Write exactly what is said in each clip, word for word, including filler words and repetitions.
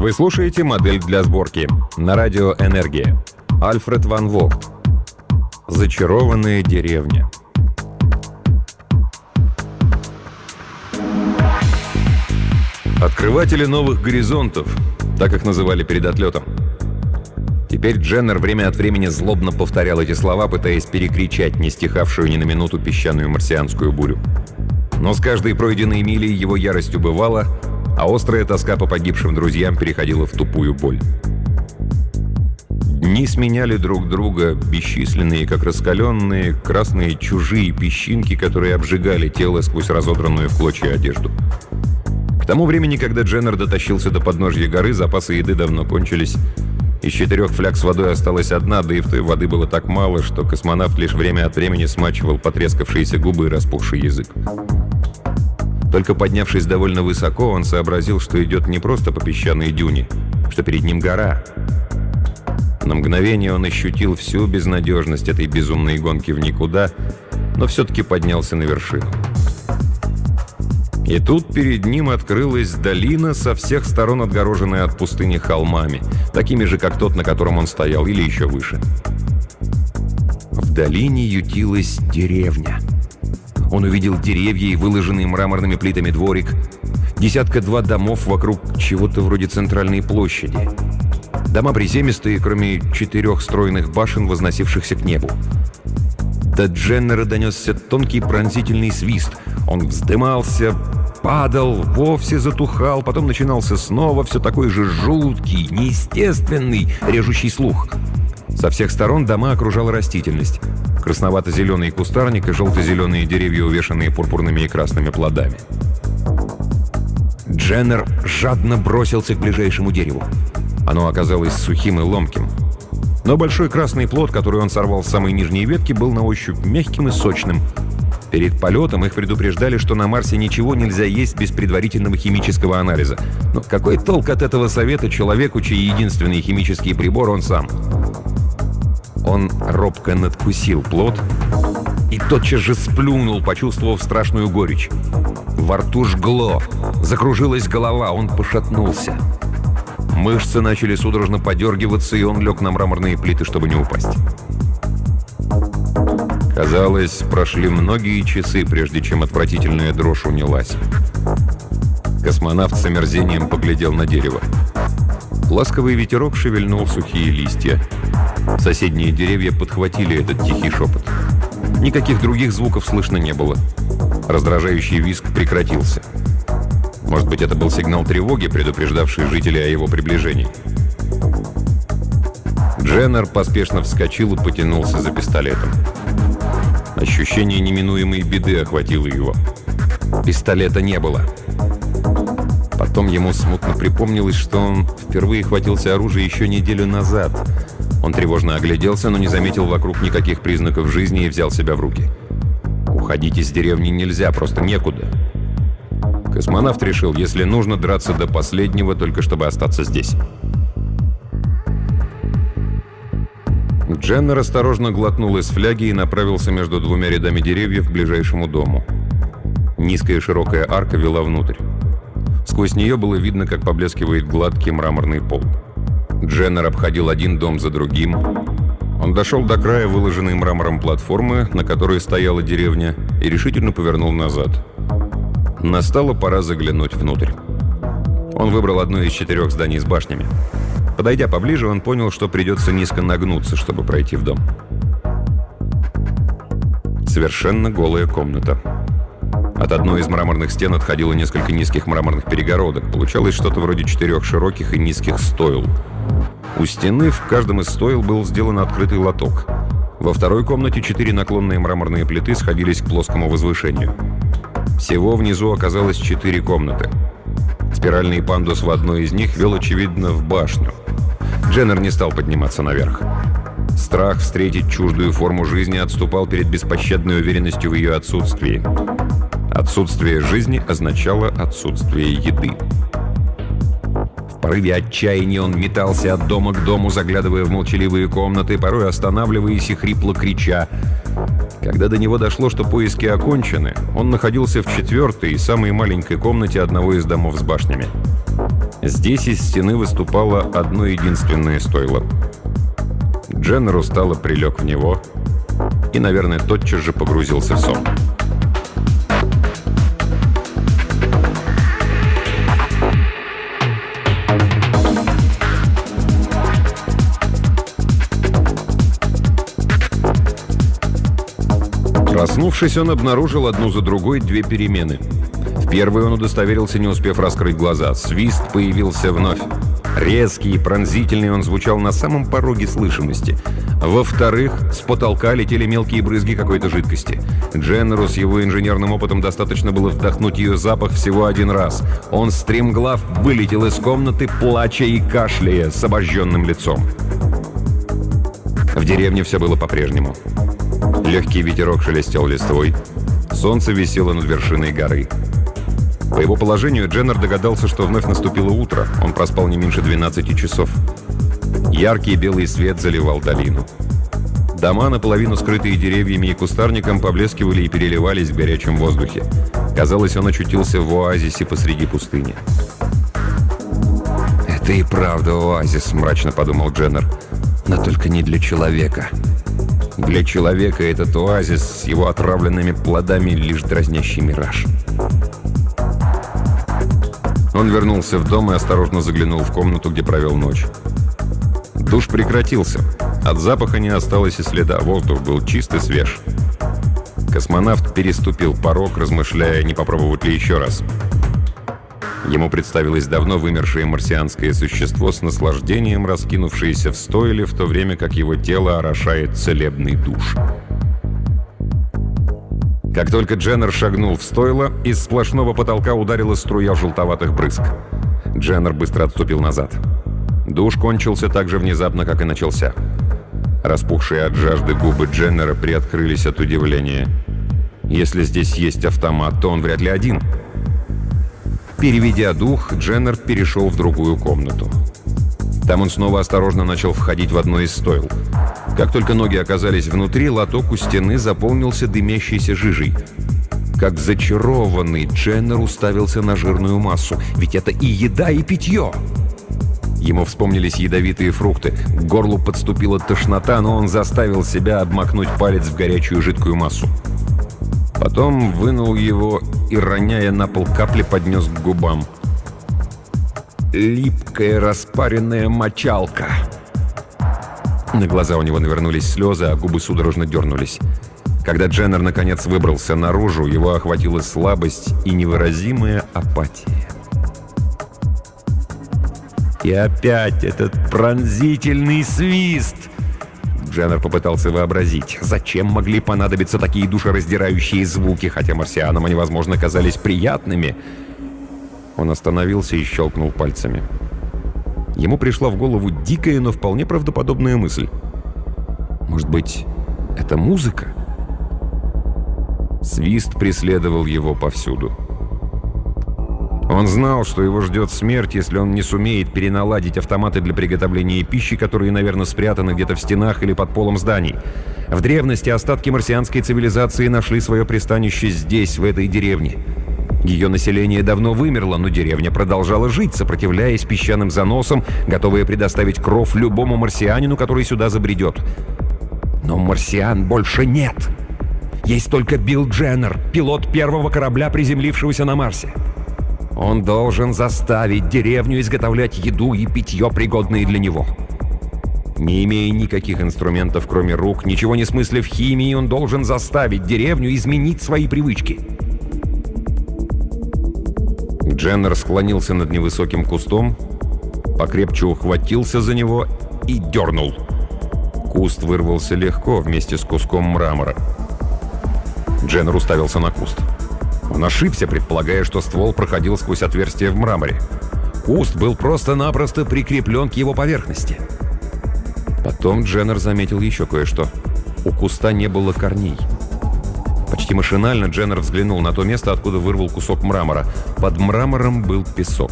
Вы слушаете «Модель для сборки» на радио «Энергия». Альфред ван Вогт. Зачарованная деревня. Открыватели новых горизонтов, так их называли перед отлетом. Теперь Дженнер время от времени злобно повторял эти слова, пытаясь перекричать не стихавшую ни на минуту песчаную марсианскую бурю. Но с каждой пройденной милей его ярость убывала, а острая тоска по погибшим друзьям переходила в тупую боль. Дни сменяли друг друга, бесчисленные, как раскаленные, красные чужие песчинки, которые обжигали тело сквозь разодранную в клочья одежду. К тому времени, когда Дженнер дотащился до подножья горы, запасы еды давно кончились. Из четырех фляг с водой осталась одна, да и в той воды было так мало, что космонавт лишь время от времени смачивал потрескавшиеся губы и распухший язык. Только поднявшись довольно высоко, он сообразил, что идет не просто по песчаной дюне, что перед ним гора. На мгновение он ощутил всю безнадежность этой безумной гонки в никуда, но все-таки поднялся на вершину. И тут перед ним открылась долина, со всех сторон отгороженная от пустыни холмами, такими же, как тот, на котором он стоял, или еще выше. В долине ютилась деревня. Он увидел деревья и выложенный мраморными плитами дворик, десятка-два домов вокруг чего-то вроде центральной площади. Дома приземистые, кроме четырех стройных башен, возносившихся к небу. До Дженнера донесся тонкий пронзительный свист. Он вздымался, падал, вовсе затухал, потом начинался снова, все такой же жуткий, неестественный, режущий слух. Со всех сторон дома окружала растительность. Красновато-зеленый кустарник и желто-зеленые деревья, увешанные пурпурными и красными плодами. Дженнер жадно бросился к ближайшему дереву. Оно оказалось сухим и ломким. Но большой красный плод, который он сорвал с самой нижней ветки, был на ощупь мягким и сочным. Перед полетом их предупреждали, что на Марсе ничего нельзя есть без предварительного химического анализа. Но какой толк от этого совета человеку, чей единственный химический прибор он сам? Он робко надкусил плод и тотчас же сплюнул, почувствовав страшную горечь. Во рту жгло, закружилась голова, он пошатнулся. Мышцы начали судорожно подергиваться, и он лег на мраморные плиты, чтобы не упасть. Казалось, прошли многие часы, прежде чем отвратительная дрожь унялась. Космонавт с омерзением поглядел на дерево. Ласковый ветерок шевельнул сухие листья. Соседние деревья подхватили этот тихий шепот. Никаких других звуков слышно не было. Раздражающий визг прекратился. Может быть, это был сигнал тревоги, предупреждавший жителей о его приближении. Дженнер поспешно вскочил и потянулся за пистолетом. Ощущение неминуемой беды охватило его. Пистолета не было. Потом ему смутно припомнилось, что он впервые хватился оружия еще неделю назад. Он тревожно огляделся, но не заметил вокруг никаких признаков жизни и взял себя в руки. Уходить из деревни нельзя, просто некуда. Космонавт решил, если нужно, драться до последнего, только чтобы остаться здесь. Дженнер осторожно глотнул из фляги и направился между двумя рядами деревьев к ближайшему дому. Низкая широкая арка вела внутрь. Сквозь нее было видно, как поблескивает гладкий мраморный пол. Дженнер обходил один дом за другим. Он дошел до края выложенной мрамором платформы, на которой стояла деревня, и решительно повернул назад. Настала пора заглянуть внутрь. Он выбрал одно из четырех зданий с башнями. Подойдя поближе, он понял, что придется низко нагнуться, чтобы пройти в дом. Совершенно голая комната. От одной из мраморных стен отходило несколько низких мраморных перегородок. Получалось что-то вроде четырех широких и низких стойл. У стены в каждом из стойл был сделан открытый лоток. Во второй комнате четыре наклонные мраморные плиты сходились к плоскому возвышению. Всего внизу оказалось четыре комнаты. Спиральный пандус в одной из них вел, очевидно, в башню. Дженнер не стал подниматься наверх. Страх встретить чуждую форму жизни отступал перед беспощадной уверенностью в ее отсутствии. Отсутствие жизни означало отсутствие еды. В порыве отчаяния он метался от дома к дому, заглядывая в молчаливые комнаты, порой останавливаясь и хрипло крича. Когда до него дошло, что поиски окончены, он находился в четвертой и самой маленькой комнате одного из домов с башнями. Здесь из стены выступало одно единственное стойло. Дженнер устало прилег в него и, наверное, тотчас же погрузился в сон. Проснувшись, он обнаружил одну за другой две перемены. В первой он удостоверился, не успев раскрыть глаза. Свист появился вновь. Резкий и пронзительный он звучал на самом пороге слышимости. Во-вторых, с потолка летели мелкие брызги какой-то жидкости. Дженнеру с его инженерным опытом достаточно было вдохнуть ее запах всего один раз. Он стремглав вылетел из комнаты, плача и кашляя, с обожженным лицом. В деревне все было по-прежнему. Легкий ветерок шелестел листвой. Солнце висело над вершиной горы. По его положению Дженнер догадался, что вновь наступило утро. Он проспал не меньше двенадцати часов. Яркий белый свет заливал долину. Дома, наполовину скрытые деревьями и кустарником, поблескивали и переливались в горячем воздухе. Казалось, он очутился в оазисе посреди пустыни. «Это и правда оазис», — мрачно подумал Дженнер. «Но только не для человека». Для человека этот оазис с его отравленными плодами — лишь дразнящий мираж. Он вернулся в дом и осторожно заглянул в комнату, где провел ночь. Душ прекратился. От запаха не осталось и следа. Воздух был чист и свеж. Космонавт переступил порог, размышляя, не попробовать ли еще раз. Ему представилось давно вымершее марсианское существо с наслаждением, раскинувшееся в стойле, в то время как его тело орошает целебный душ. Как только Дженнер шагнул в стойло, из сплошного потолка ударила струя желтоватых брызг. Дженнер быстро отступил назад. Душ кончился так же внезапно, как и начался. Распухшие от жажды губы Дженнера приоткрылись от удивления. Если здесь есть автомат, то он вряд ли один. Переведя дух, Дженнер перешел в другую комнату. Там он снова осторожно начал входить в одно из стойл. Как только ноги оказались внутри, лоток у стены заполнился дымящейся жижей. Как зачарованный, Дженнер уставился на жирную массу. Ведь это и еда, и питье! Ему вспомнились ядовитые фрукты. К горлу подступила тошнота, но он заставил себя обмакнуть палец в горячую жидкую массу. Потом вынул его и, роняя на пол капли, поднес к губам. Липкая распаренная мочалка. На глаза у него навернулись слезы, а губы судорожно дернулись. Когда Дженнер наконец выбрался наружу, его охватила слабость и невыразимая апатия. И опять этот пронзительный свист! Дженнер попытался вообразить, зачем могли понадобиться такие душераздирающие звуки, хотя марсианам они, возможно, казались приятными. Он остановился и щелкнул пальцами. Ему пришла в голову дикая, но вполне правдоподобная мысль. Может быть, это музыка? Свист преследовал его повсюду. Он знал, что его ждет смерть, если он не сумеет переналадить автоматы для приготовления пищи, которые, наверное, спрятаны где-то в стенах или под полом зданий. В древности остатки марсианской цивилизации нашли свое пристанище здесь, в этой деревне. Ее население давно вымерло, но деревня продолжала жить, сопротивляясь песчаным заносам, готовая предоставить кров любому марсианину, который сюда забредет. Но марсиан больше нет. Есть только Билл Дженнер, пилот первого корабля, приземлившегося на Марсе. Он должен заставить деревню изготовлять еду и питье, пригодные для него. Не имея никаких инструментов, кроме рук, ничего не смыслив в химии, он должен заставить деревню изменить свои привычки. Дженнер склонился над невысоким кустом, покрепче ухватился за него и дернул. Куст вырвался легко вместе с куском мрамора. Дженнер уставился на куст. Он ошибся, предполагая, что ствол проходил сквозь отверстие в мраморе. Куст был просто-напросто прикреплен к его поверхности. Потом Дженнер заметил еще кое-что. У куста не было корней. Почти машинально Дженнер взглянул на то место, откуда вырвал кусок мрамора. Под мрамором был песок.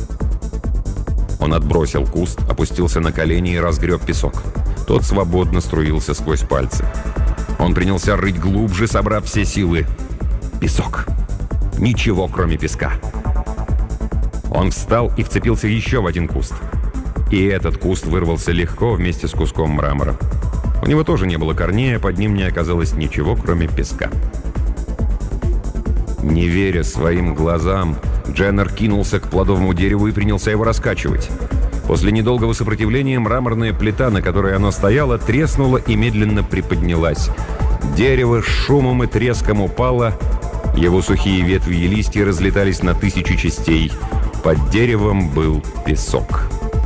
Он отбросил куст, опустился на колени и разгреб песок. Тот свободно струился сквозь пальцы. Он принялся рыть глубже, собрав все силы. Песок. Ничего, кроме песка. Он встал и вцепился еще в один куст. И этот куст вырвался легко вместе с куском мрамора. У него тоже не было корней, а под ним не оказалось ничего, кроме песка. Не веря своим глазам, Дженнер кинулся к плодовому дереву и принялся его раскачивать. После недолгого сопротивления мраморная плита, на которой оно стояло, треснула и медленно приподнялась. Дерево с шумом и треском упало, его сухие ветви и листья разлетались на тысячи частей. Под деревом был песок.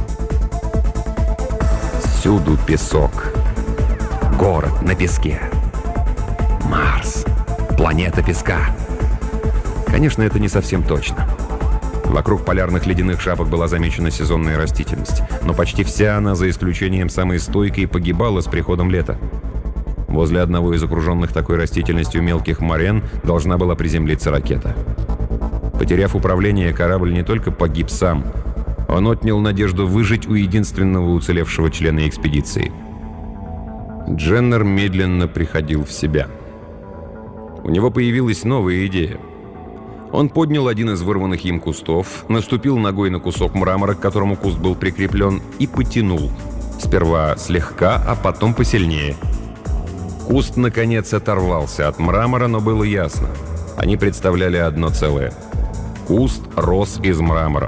Всюду песок. Город на песке. Марс. Планета песка. Конечно, это не совсем точно. Вокруг полярных ледяных шапок была замечена сезонная растительность, но почти вся она, за исключением самой стойкой, погибала с приходом лета. Возле одного из окруженных такой растительностью мелких морен должна была приземлиться ракета. Потеряв управление, корабль не только погиб сам, он отнял надежду выжить у единственного уцелевшего члена экспедиции. Дженнер медленно приходил в себя. У него появилась новая идея. Он поднял один из вырванных им кустов, наступил ногой на кусок мрамора, к которому куст был прикреплен, и потянул. Сперва слегка, а потом посильнее. Куст, наконец, оторвался от мрамора, но было ясно. Они представляли одно целое. Куст рос из мрамора.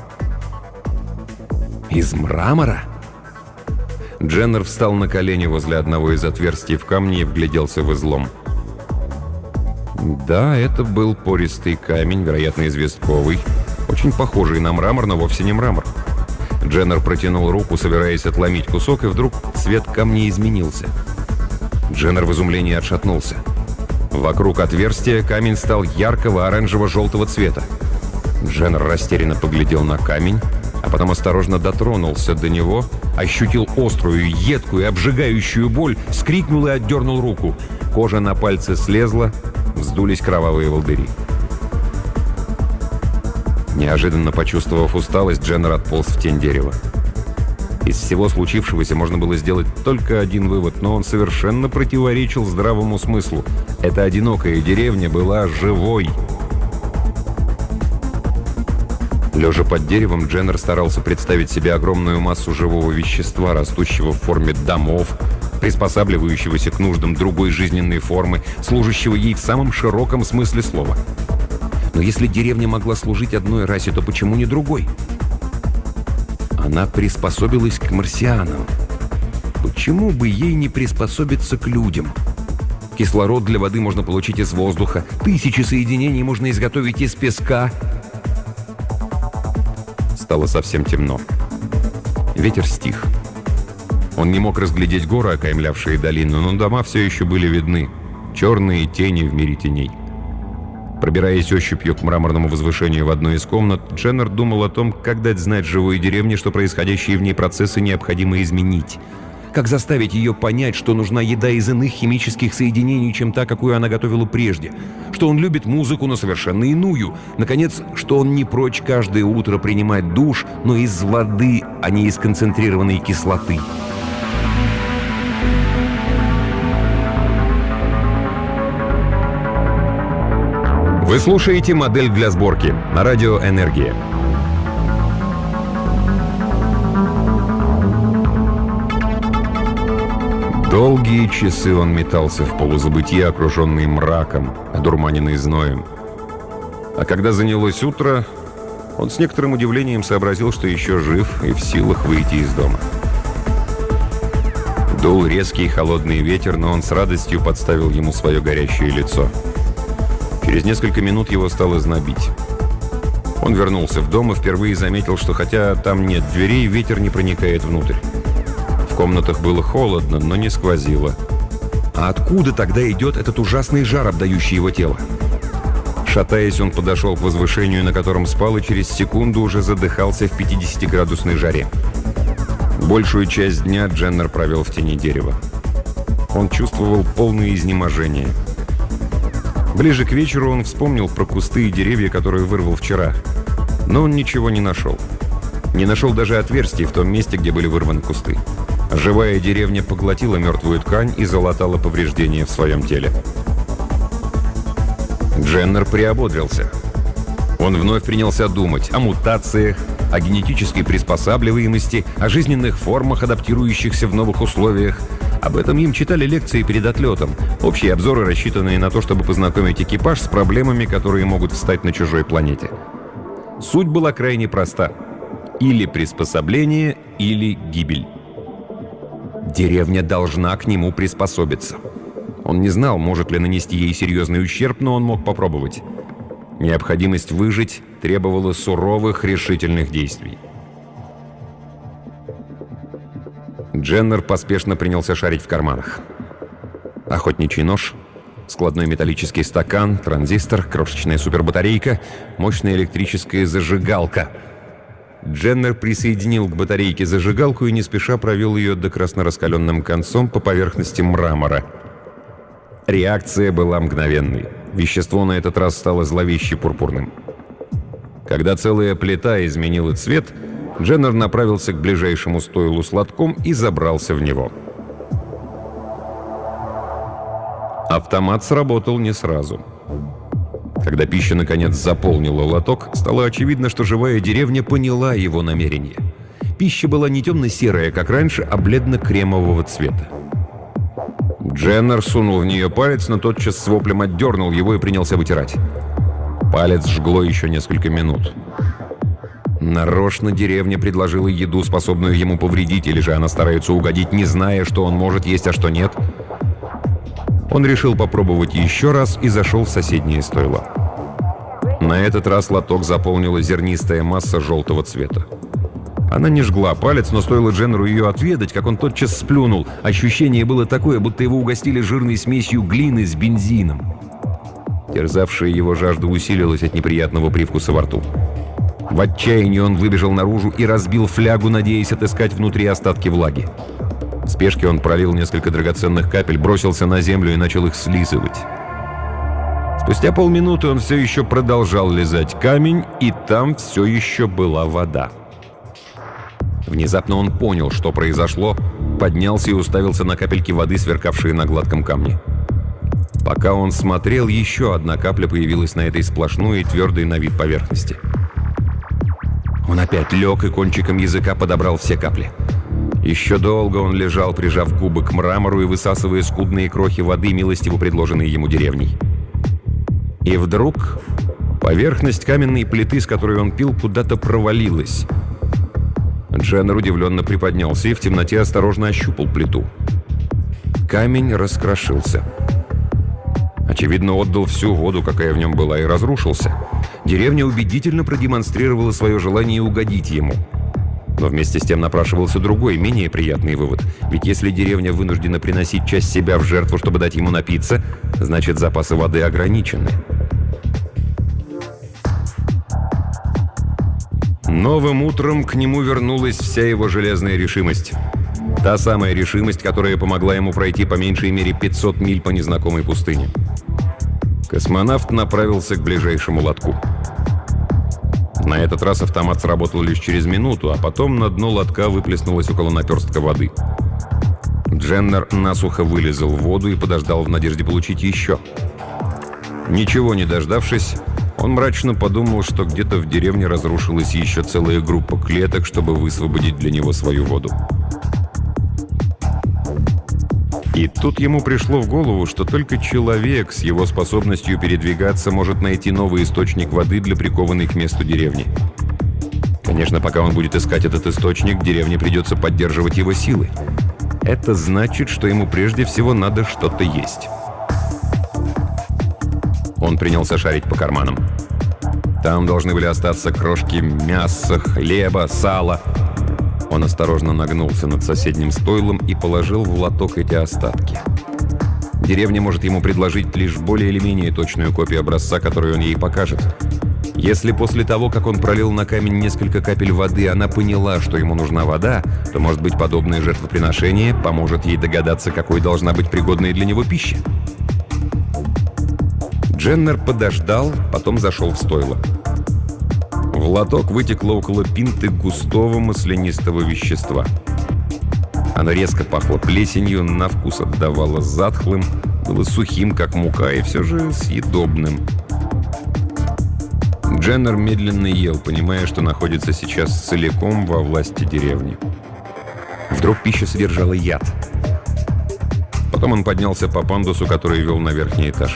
Из мрамора? Дженнер встал на колени возле одного из отверстий в камне и вгляделся в излом. Да, это был пористый камень, вероятно, известковый, очень похожий на мрамор, но вовсе не мрамор. Дженнер протянул руку, собираясь отломить кусок, и вдруг цвет камня изменился. Дженнер в изумлении отшатнулся. Вокруг отверстия камень стал яркого оранжево-желтого цвета. Дженнер растерянно поглядел на камень, а потом осторожно дотронулся до него, ощутил острую, едкую, обжигающую боль, вскрикнул и отдернул руку. Кожа на пальце слезла, вздулись кровавые волдыри. Неожиданно почувствовав усталость, Дженнер отполз в тень дерева. Из всего случившегося можно было сделать только один вывод, но он совершенно противоречил здравому смыслу. Эта одинокая деревня была живой. Лежа под деревом, Дженнер старался представить себе огромную массу живого вещества, растущего в форме домов, приспосабливающегося к нуждам другой жизненной формы, служащего ей в самом широком смысле слова. Но если деревня могла служить одной расе, то почему не другой? Она приспособилась к марсианам. Почему бы ей не приспособиться к людям? Кислород для воды можно получить из воздуха, тысячи соединений можно изготовить из песка. Стало совсем темно. Ветер стих. Он не мог разглядеть горы, окаймлявшие долину, но дома все еще были видны. Черные тени в мире теней. Пробираясь ощупью к мраморному возвышению в одной из комнат, Дженнер думал о том, как дать знать живой деревне, что происходящие в ней процессы необходимо изменить. Как заставить ее понять, что нужна еда из иных химических соединений, чем та, какую она готовила прежде. Что он любит музыку, но совершенно иную. Наконец, что он не прочь каждое утро принимать душ, но из воды, а не из концентрированной кислоты. Вы слушаете «Модель для сборки» на радио «Энергия». Долгие часы он метался в полузабытии, окруженный мраком, одурманенный зноем. А когда занялось утро, он с некоторым удивлением сообразил, что еще жив и в силах выйти из дома. Дул резкий холодный ветер, но он с радостью подставил ему свое горящее лицо. Через несколько минут его стало знобить. Он вернулся в дом и впервые заметил, что хотя там нет дверей, ветер не проникает внутрь. В комнатах было холодно, но не сквозило. А откуда тогда идет этот ужасный жар, обдающий его тело? Шатаясь, он подошел к возвышению, на котором спал, и через секунду уже задыхался в пятидесятиградусной жаре. Большую часть дня Дженнер провел в тени дерева. Он чувствовал полное изнеможение. Ближе к вечеру он вспомнил про кусты и деревья, которые вырвал вчера. Но он ничего не нашел. Не нашел даже отверстий в том месте, где были вырваны кусты. Живая деревня поглотила мертвую ткань и залатала повреждения в своем теле. Дженнер приободрился. Он вновь принялся думать о мутациях, о генетической приспосабливаемости, о жизненных формах, адаптирующихся в новых условиях. Об этом им читали лекции перед отлетом, общие обзоры, рассчитанные на то, чтобы познакомить экипаж с проблемами, которые могут встать на чужой планете. Суть была крайне проста. Или приспособление, или гибель. Деревня должна к нему приспособиться. Он не знал, может ли нанести ей серьезный ущерб, но он мог попробовать. Необходимость выжить требовала суровых, решительных действий. Дженнер поспешно принялся шарить в карманах. Охотничий нож, складной металлический стакан, транзистор, крошечная супербатарейка, мощная электрическая зажигалка. Дженнер присоединил к батарейке зажигалку и не спеша провел ее до красно-раскаленным концом по поверхности мрамора. Реакция была мгновенной. Вещество на этот раз стало зловеще пурпурным. Когда целая плита изменила цвет, Дженнер направился к ближайшему стойлу с лотком и забрался в него. Автомат сработал не сразу. Когда пища наконец заполнила лоток, стало очевидно, что живая деревня поняла его намерение. Пища была не темно-серая, как раньше, а бледно-кремового цвета. Дженнер сунул в нее палец, но тотчас с воплем отдернул его и принялся вытирать. Палец жгло еще несколько минут. Нарочно деревня предложила еду, способную ему повредить, или же она старается угодить, не зная, что он может есть, а что нет. Он решил попробовать еще раз и зашел в соседнее стойло. На этот раз лоток заполнила зернистая масса желтого цвета. Она не жгла палец, но стоило Дженнеру ее отведать, как он тотчас сплюнул. Ощущение было такое, будто его угостили жирной смесью глины с бензином. Терзавшая его жажда усилилась от неприятного привкуса во рту. В отчаянии он выбежал наружу и разбил флягу, надеясь отыскать внутри остатки влаги. В спешке он пролил несколько драгоценных капель, бросился на землю и начал их слизывать. Спустя полминуты он все еще продолжал лизать камень, и там все еще была вода. Внезапно он понял, что произошло, поднялся и уставился на капельки воды, сверкавшие на гладком камне. Пока он смотрел, еще одна капля появилась на этой сплошной и твердой на вид поверхности. Он опять лег и кончиком языка подобрал все капли. Еще долго он лежал, прижав губы к мрамору и высасывая скудные крохи воды, милостиво предложенные ему деревней. И вдруг поверхность каменной плиты, с которой он пил, куда-то провалилась. Дженнер удивленно приподнялся и в темноте осторожно ощупал плиту. Камень раскрошился. Очевидно, отдал всю воду, какая в нем была, и разрушился. Деревня убедительно продемонстрировала свое желание угодить ему. Но вместе с тем напрашивался другой, менее приятный вывод. Ведь если деревня вынуждена приносить часть себя в жертву, чтобы дать ему напиться, значит, запасы воды ограничены. Новым утром к нему вернулась вся его железная решимость. Та самая решимость, которая помогла ему пройти по меньшей мере пятьсот миль по незнакомой пустыне. Космонавт направился к ближайшему лотку. На этот раз автомат сработал лишь через минуту, а потом на дно лотка выплеснулось около наперстка воды. Дженнер насухо вылезал в воду и подождал в надежде получить еще. Ничего не дождавшись, он мрачно подумал, что где-то в деревне разрушилась еще целая группа клеток, чтобы высвободить для него свою воду. И тут ему пришло в голову, что только человек с его способностью передвигаться может найти новый источник воды для прикованной к месту деревни. Конечно, пока он будет искать этот источник, деревне придется поддерживать его силы. Это значит, что ему прежде всего надо что-то есть. Он принялся шарить по карманам. Там должны были остаться крошки мяса, хлеба, сала. Он осторожно нагнулся над соседним стойлом и положил в лоток эти остатки. Деревня может ему предложить лишь более или менее точную копию образца, которую он ей покажет. Если после того, как он пролил на камень несколько капель воды, она поняла, что ему нужна вода, то, может быть, подобное жертвоприношение поможет ей догадаться, какой должна быть пригодная для него пища. Дженнер подождал, потом зашел в стойло. В лоток вытекло около пинты густого маслянистого вещества. Оно резко пахло плесенью, на вкус отдавало затхлым, было сухим, как мука, и все же съедобным. Дженнер медленно ел, понимая, что находится сейчас целиком во власти деревни. Вдруг пища содержала яд. Потом он поднялся по пандусу, который вел на верхний этаж.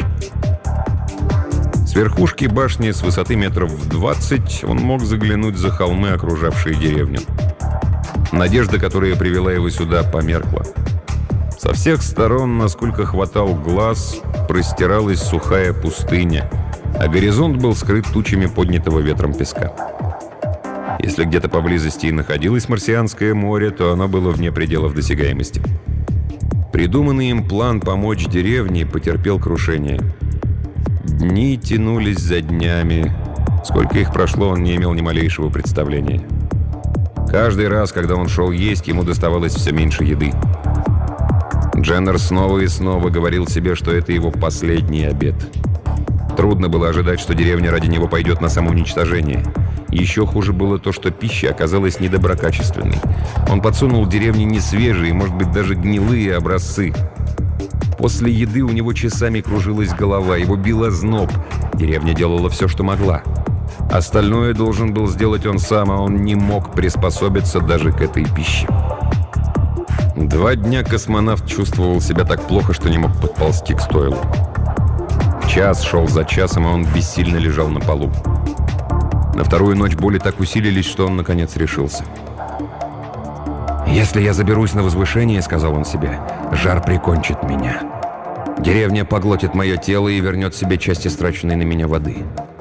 С верхушки башни с высоты метров в двадцать он мог заглянуть за холмы, окружавшие деревню. Надежда, которая привела его сюда, померкла. Со всех сторон, насколько хватал глаз, простиралась сухая пустыня, а горизонт был скрыт тучами поднятого ветром песка. Если где-то поблизости и находилось Марсианское море, то оно было вне пределов досягаемости. Придуманный им план помочь деревне потерпел крушение. Дни тянулись за днями. Сколько их прошло, он не имел ни малейшего представления. Каждый раз, когда он шел есть, ему доставалось все меньше еды. Дженнер снова и снова говорил себе, что это его последний обед. Трудно было ожидать, что деревня ради него пойдет на самоуничтожение. Еще хуже было то, что пища оказалась недоброкачественной. Он подсунул деревне несвежие, может быть, даже гнилые образцы. После еды у него часами кружилась голова, его бил озноб. Деревня делала все, что могла. Остальное должен был сделать он сам, а он не мог приспособиться даже к этой пище. Два дня космонавт чувствовал себя так плохо, что не мог подползти к стойлу. Час шел за часом, а он бессильно лежал на полу. На вторую ночь боли так усилились, что он, наконец, решился. «Если я заберусь на возвышение, — сказал он себе, — жар прикончит меня. Деревня поглотит мое тело и вернет себе часть истраченной на меня воды».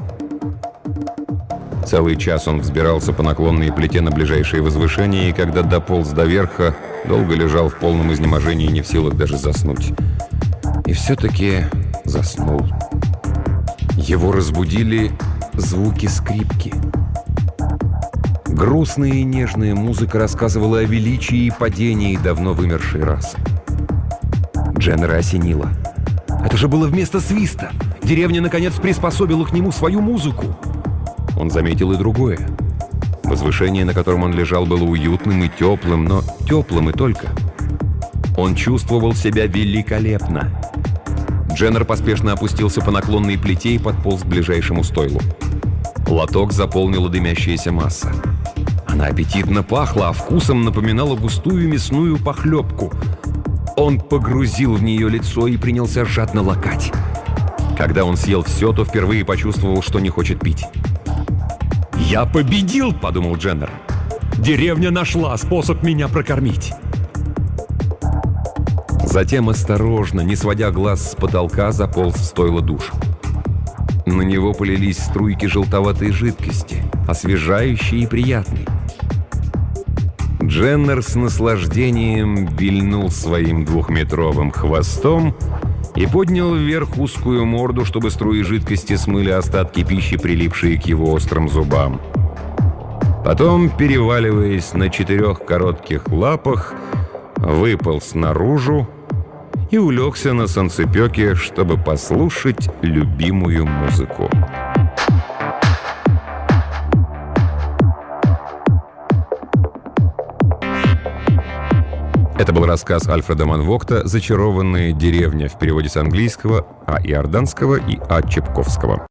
Целый час он взбирался по наклонной плите на ближайшее возвышение, и когда дополз до верха, долго лежал в полном изнеможении, не в силах даже заснуть. И все-таки заснул. Его разбудили звуки скрипки. Грустная и нежная музыка рассказывала о величии и падении давно вымершей расы. Дженнера осенило. Это же было вместо свиста. Деревня, наконец, приспособила к нему свою музыку. Он заметил и другое. Возвышение, на котором он лежал, было уютным и теплым, но теплым и только. Он чувствовал себя великолепно. Дженнер поспешно опустился по наклонной плите и подполз к ближайшему стойлу. Лоток заполнила дымящаяся масса. Она аппетитно пахла, а вкусом напоминала густую мясную похлебку. Он погрузил в нее лицо и принялся жадно лакать. Когда он съел все, то впервые почувствовал, что не хочет пить. «Я победил!» — подумал Дженнер. «Деревня нашла способ меня прокормить!» Затем осторожно, не сводя глаз с потолка, заполз в стойло душ. На него полились струйки желтоватой жидкости, освежающей и приятной. Дженнер с наслаждением вильнул своим двухметровым хвостом и поднял вверх узкую морду, чтобы струи жидкости смыли остатки пищи, прилипшие к его острым зубам. Потом, переваливаясь на четырех коротких лапах, выполз наружу и улегся на санцепёке, чтобы послушать любимую музыку. Это был рассказ Альфреда Манн Вогта «Зачарованная деревня» в переводе с английского А. Иорданского и А. Чепковского.